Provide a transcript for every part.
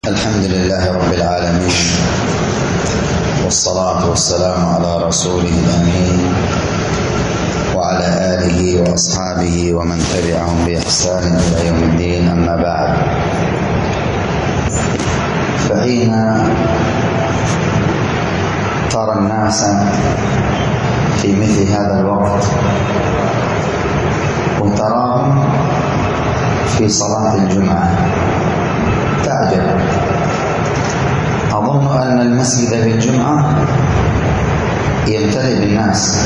الحمد لله رب العالمين، والصلاة والسلام على رسوله الأمين وعلى آله وأصحابه ومن تبعهم بإحسان إلى يوم الدين. أما بعد، فحين ترى الناس في مثل هذا الوقت وتراهم في صلاة الجمعة تعجب. أظن أن المسجد في الجمعة يمتلئ بالناس،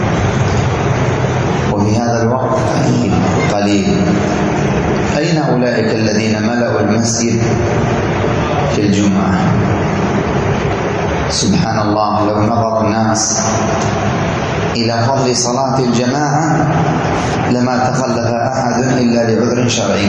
وفي هذا الوقت قليل. أين أولئك الذين ملأوا المسجد في الجمعة؟ سبحان الله، لو نظر الناس إلى فضل صلاة الجماعة لما تخلف أحد إلا لعذر شرعي.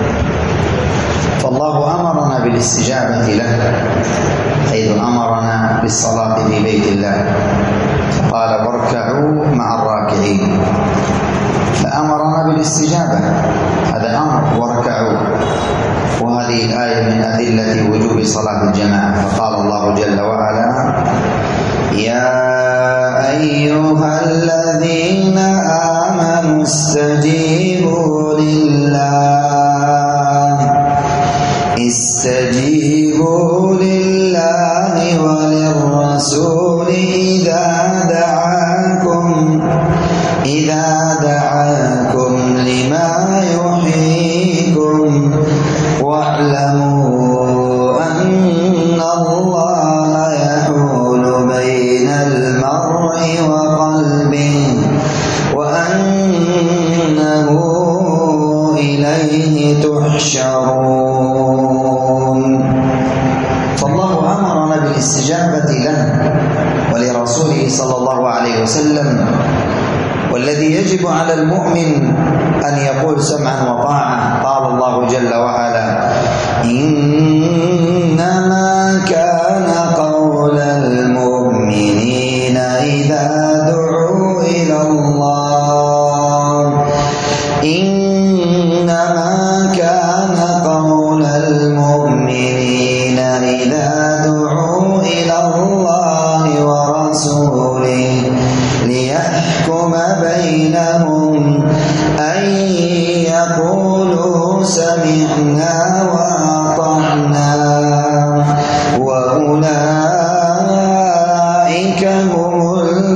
فالله أمرنا بالاستجابة له، حيث أمرنا بالصلاة في بيت الله، فقال واركعوا مع الراكعين، فأمرنا بالاستجابة، هذا أمر واركعوا. وهذه الآية من أدلة وجوب صلاة الجماعة، فقال الله جل وعلا يا أيها الذين آمنوا استجيبوا لله وللرسول إذا دعاكم لما يحييكم واعلموا أن الله يحول بين المرء وقلبه وأنه إليه تحشرون. فالله أمرنا بالاستجابة له ولرسوله صلى الله عليه وسلم، والذي يجب على المؤمن أن يقول سمعا وطاعة. قال الله جل وعلا إنما كان قول المؤمنين إذا دعوا إلى الله إنما كان قول المؤمنين إذا دعوا إلى الله ورسوله ليحكم بينهم أن يقولوا سمعنا وأطعنا وأولئك هم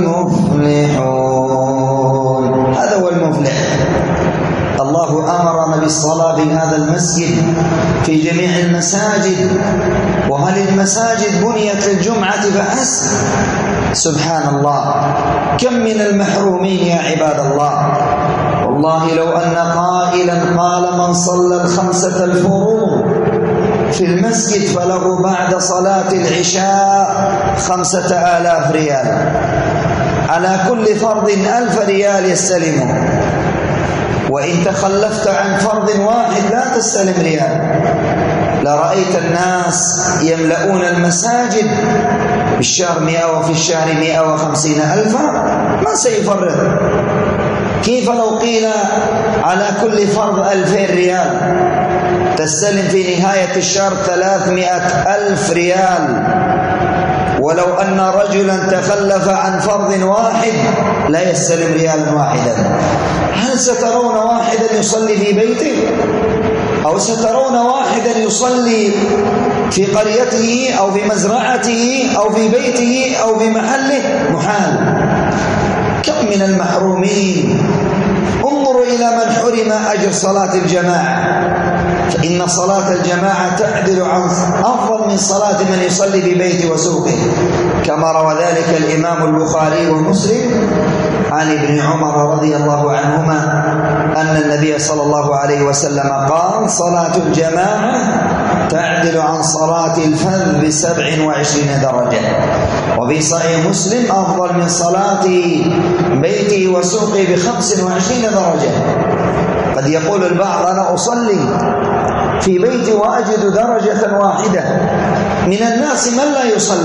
المفلحون. هذا هو المفلح. الله أمرنا بالصلاة في هذا المسجد في جميع المساجد، وهل المساجد بنيت للجمعة فحسب؟ سبحان الله، كم من المحرومين يا عباد الله. والله لو أن قائلا قال من صلى الخمسة الفروض في المسجد فله بعد صلاة العشاء 5000 ريال، على كل فرض 1000 ريال يستلمه، وإن تخلفت عن فرض واحد لا تستلم ريال. لرأيت الناس يملؤون المساجد بالشهر 100 وفي الشهر 150,000، ما سيفرط. كيف لو قيل على كل فرض 2000 ريال تستلم في نهاية الشهر 300,000 ريال؟ ولو أن رجلا تخلف عن فرض واحد لا يستلم ريالا واحدا. هل سترون واحدا يصلي في بيته؟ أو سترون واحدا يصلي في قريته أو في مزرعته أو في بيته أو في محله؟ محال. كم من المحرومين. انظروا إلى من حرم أجر صلاة الجماعة، فإن صلاة الجماعة تعدل عن أفضل من صلاة من يصلي في بيته وسوقه، كما روى ذلك الإمام البخاري ومسلم عن ابن عمر رضي الله عنهما أن النبي صلى الله عليه وسلم قال صلاة الجماعة تعدل عن صلاة الفذ ب27 درجة. وفي صحيح مسلم أفضل من صلاة بيته وسوقه ب25 درجة. قد يقول البعض أنا أصلي في بيتي وأجد درجة واحدة. من الناس من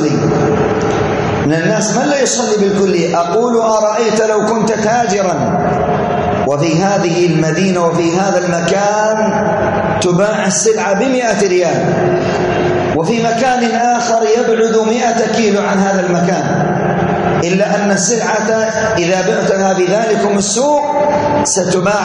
لا يصلي بالكلية. أقول أرأيت لو كنت تاجرا وفي هذه المدينة وفي هذا المكان تباع السلعة ب100 ريال، وفي مكان آخر يبعد 100 كيلو عن هذا المكان، إلا أن السلعة إذا بعتها بذلكم السوق ستباع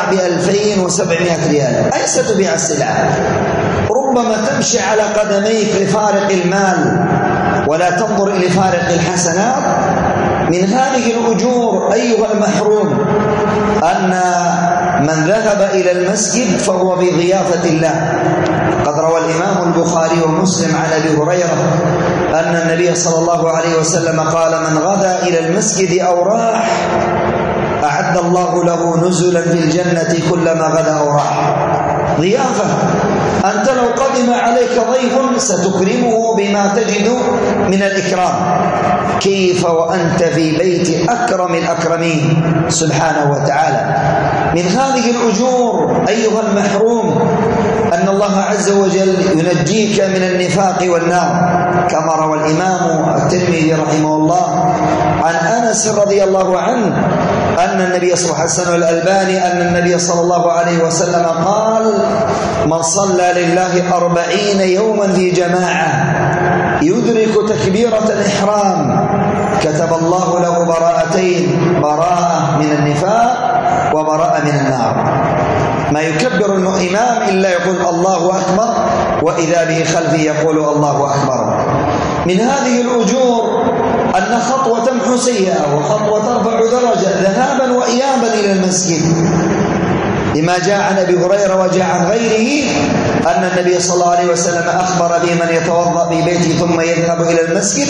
ب2700 ريال. أي ستبيع السلعة؟ ربما تمشي على قدميك لفارق المال ولا تنظر إلى فارق الحسنات. من هذه الأجور أيها المحروم أن من ذهب إلى المسجد فهو في ضيافة الله. قد روى الإمام البخاري ومسلم عن أبي هريرة أن النبي صلى الله عليه وسلم قال: من غدا إلى المسجد أو راح أعد الله له نزلا في الجنة كلما غدا أو راح. ضيافة. أنت لو قدم عليك ضيف ستكرمه بما تجد من الإكرام، كيف وأنت في بيت أكرم الأكرمين سبحانه وتعالى. من هذه الأجور أيها المحروم أن الله عز وجل ينجيك من النفاق والنار، كما روى الإمام الترمذي رحمه الله عن أنس رضي الله عنه أن النبي صلى الله عليه وسلم الألباني أن النبي صلى الله عليه وسلم قال: من صلى لله 40 يوما في جماعة يدرك تكبيرة الإحرام كتب الله له براءتين: براءة من النفاق وبراءة من النار. ما يكبر الإمام إلا يقول الله أكبر، وإذا به خلفه يقول الله أكبر. من هذه الأجور أن خطوة تمحو سيئة وخطوة ترفع درجة ذهابا وإيابا إلى المسجد، لما جاء عن أبي هريرة وجاء عن غيره أن النبي صلى الله عليه وسلم أخبر بمن يتوضأ في بيته ثم يذهب إلى المسجد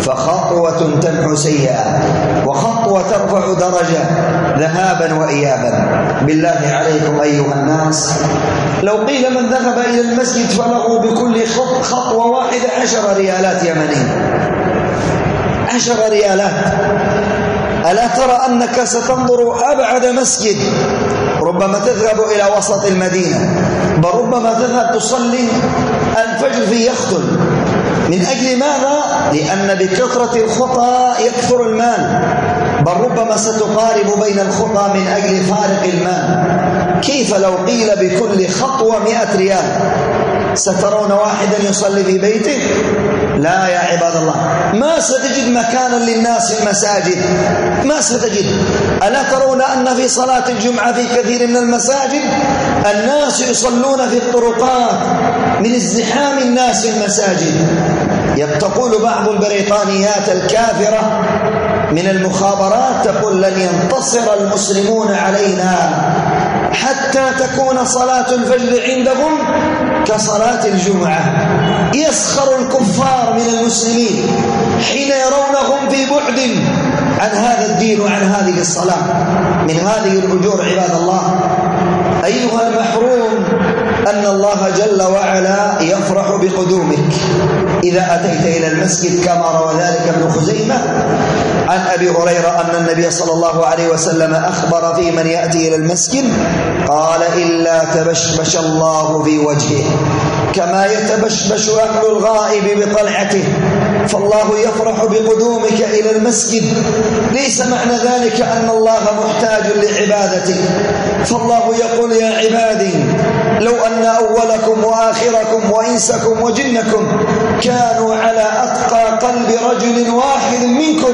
فخطوة تمحو سيئة وخطوة ترفع درجة ذهابا وإيابا. بالله عليكم أيها الناس، لو قيل من ذهب إلى المسجد فله بكل خطوة واحدة 10 ريالات يمنية، 10 ريالات. ألا ترى أنك ستنظر أبعد مسجد، ربما تذهب إلى وسط المدينة، بل ربما تذهب تصلي الفجر في يخطل. من أجل ماذا؟ لأن بكثرة الخطى يكثر المال، بل ربما ستقارب بين الخطى من أجل فارق المال. كيف لو قيل بكل خطوة 100 ريال؟ سترون واحدا يصلي في بيته؟ لا يا عباد الله، ما ستجد مكانا للناس في المساجد، ما ستجد. ألا ترون أن في صلاة الجمعة في كثير من المساجد الناس يصلون في الطرقات من ازدحام الناس في المساجد؟ تقول بعض البريطانيات الكافرة من المخابرات تقول: لن ينتصر المسلمون علينا حتى تكون صلاة الفجر عندهم كصلاة الجمعة. يسخر الكفار من المسلمين حين يرونهم في بعد عن هذا الدين وعن هذه الصلاة. من هذه الأجور عباد الله أيها المحروم أن الله جل وعلا يفرح بقدومك إذا أتيت إلى المسجد، كما روى ذلك ابن خزيمة عن أبي هريرة أن النبي صلى الله عليه وسلم أخبر في من يأتي إلى المسجد قال: إلا تبشبش الله في وجهه كما يتبشبش أهل الغائب بطلعته. فالله يفرح بقدومك إلى المسجد، ليس معنى ذلك أن الله محتاج لعبادتك، فالله يقول: يا عبادي لو أن أولكم وآخركم وإنسكم وجنكم كانوا على أتقى قلب رجل واحد منكم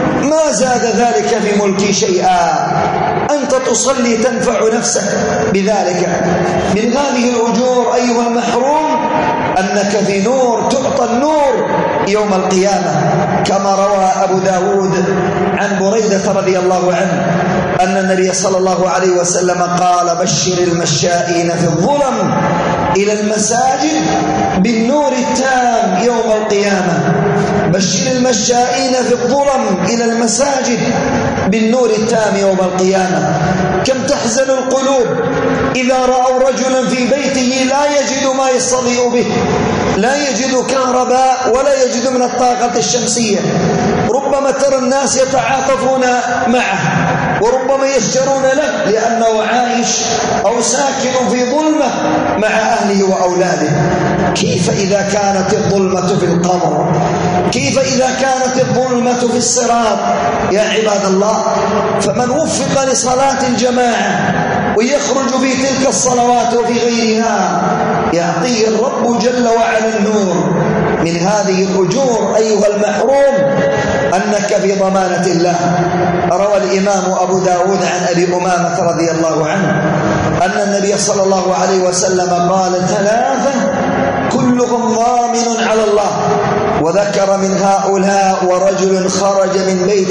ما زاد ذلك في ملكي شيئا. أنت تصلي تنفع نفسك بذلك. من هذه الأجور أيها المحروم أنك في نور، تعطى النور يوم القيامة، كما روى أبو داود عن بريدة رضي الله عنه أن النبي صلى الله عليه وسلم قال: بشر المشائين في الظلم إلى المساجد بالنور التام يوم القيامة. بشر المشائين في الظلم إلى المساجد بالنور التام يوم القيامة. كم تحزن القلوب إذا رأوا رجلا في بيته لا يجد ما يستضيء به، لا يجد كهرباء ولا يجد من الطاقة الشمسية. ربما ترى الناس يتعاطفون معه وربما يشجرون له لأنه عايش أو ساكن في ظلمة مع أهله وأولاده. كيف إذا كانت الظلمة في القبر؟ كيف إذا كانت الظلمة في الصراط؟ يا عباد الله، فمن وفق لصلاة الجماعة ويخرج في تلك الصلوات وفي غيرها يعطيه الرب جل وعلا النور من هذه الأجور أيها المحروم أنك في ضمانة الله. روى الإمام أبو داود عن أبي أمامة رضي الله عنه أن النبي صلى الله عليه وسلم قال: ثلاثة كلهم ضامن على الله، وذكر من هؤلاء: ورجل خرج من بيته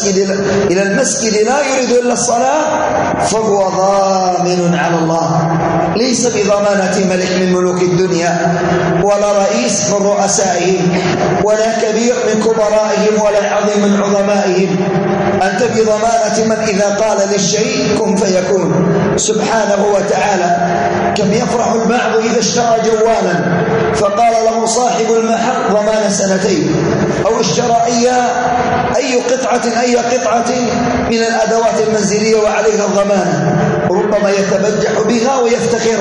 إلى المسجد لا يريد إلا الصلاة فهو ضامن على الله، ليس بضمانة ملك من ملوك الدنيا، ولا رئيس من رؤسائهم، ولا كبير من كبرائهم، ولا عظيم من عظمائهم. أنت بضمانة من إذا قال للشيء كن فيكون سبحانه وتعالى. كم يفرح البعض إذا اشترى جوالا فقال له صاحب المحل ضمان 2 أو اشترى أي قطعة من الأدوات المنزلية وعليها الضمان، ربما يتبجح بها ويفتخر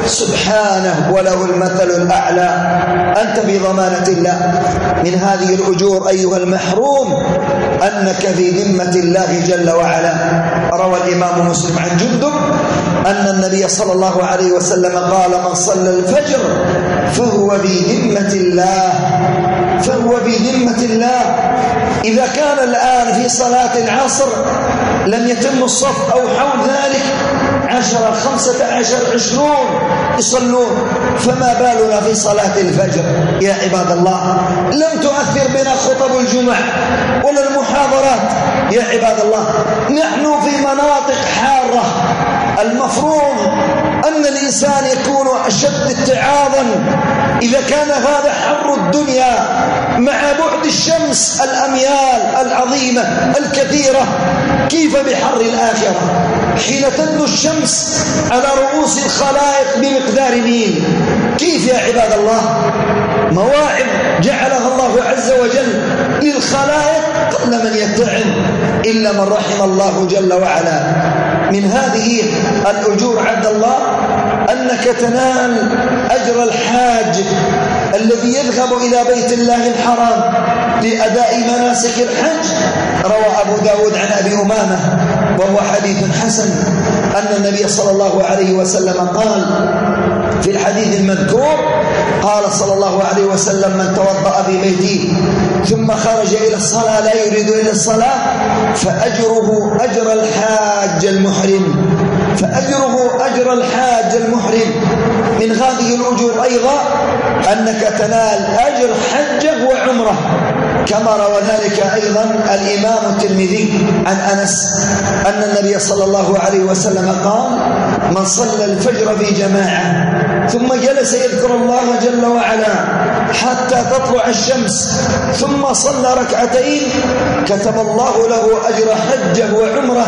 سبحانه وله المثل الأعلى. أنت بضمانة الله. من هذه الأجور أيها المحروم أنك في ذمة الله جل وعلا. روى الإمام مسلم عن جندب أن النبي صلى الله عليه وسلم قال: من صلى الفجر فهو في ذمة الله، فهو في ذمة الله. إذا كان الآن في صلاة العصر لم يتم الصف أو حول ذلك 10 15 20 يصلون، فما بالنا في صلاة الفجر يا عباد الله؟ لم تؤثر بنا خطب الجمع ولا المحاضرات يا عباد الله. نحن في مناطق حارة، المفروض أن الإنسان يكون أشد اتعاظا إذا كان هذا حر الدنيا مع بعد الشمس الأميال العظيمة الكثيرة، كيف بحر الآخرة حين تدنو الشمس على رؤوس الخلائق بمقدار ميل؟ كيف يا عباد الله؟ مواعظ جعلها الله عز وجل للخلائق قل من يتعظ إلا من رحم الله جل وعلا. من هذه الأجور عبد الله أنك تنال أجر الحاج الذي يذهب إلى بيت الله الحرام لأداء مناسك الحج. روى أبو داود عن أبي أمامة وهو حديث حسن أن النبي صلى الله عليه وسلم قال في الحديث المذكور: قال صلى الله عليه وسلم: من توضأ في بيته ثم خرج إلى الصلاة لا يريد إلا الصلاة فأجره أجر الحاج المحرم، فأجره أجر الحاج المحرم. من هذه الأجور أيضا أنك تنال أجر حجة وعمرة، كما روى ذلك أيضا الإمام الترمذي عن أنس أن النبي صلى الله عليه وسلم قال: من صلى الفجر في جماعة ثم جلس يذكر الله جل وعلا حتى تطلع الشمس ثم صلى 2 ركعتين كتب الله له أجر حجة وعمرة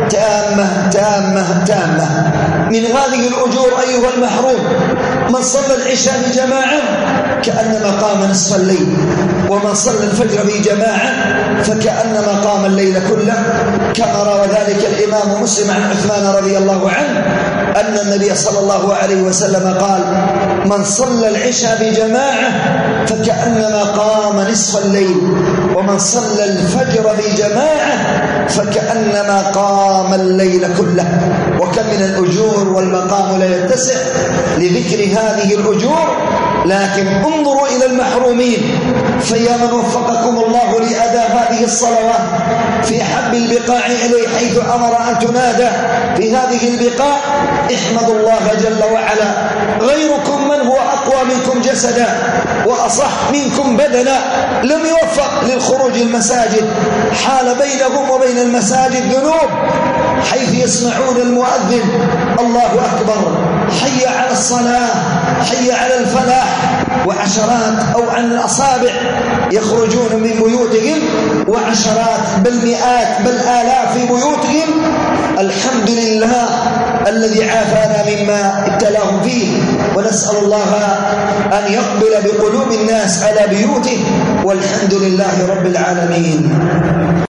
تامة تامة تامة. من هذه الأجور أيها المحروم من صلى العشاء بجماعة كأنما قام نصف الليل، ومن صلى الفجر بجماعة فكأنما قام الليل كله، كما روى ذلك الإمام مسلم عن عثمان رضي الله عنه أن النبي صلى الله عليه وسلم قال: من صلى العشاء بجماعة فكأنما قام نصف الليل، ومن صلى الفجر بجماعة فكأنما قام الليل كله. وكم من الأجور والمقام لا يتسع لذكر هذه الأجور، لكن انظروا إلى المحرومين. فيا من وفقكم الله لأداء هذه الصلوات في حب البقاع إليه حيث أمر أن تنادى في هذه البقاع، احمدوا الله جل وعلا. غيركم من هو أقوى منكم جسدا وأصح منكم بدنا لم يوفق للخروج المساجد، حال بينهم وبين المساجد ذنوب، حيث يسمعون المؤذن الله أكبر حي على الصلاة حي على الفلاح، وعشرات أو عن الأصابع يخرجون من بيوتهم، وعشرات بل مئات بل آلاف في بيوتهم. الحمد لله الذي عافانا مما ابتلاهم فيه، ونسأل الله أن يقبل بقلوب الناس على بيوته، والحمد لله رب العالمين.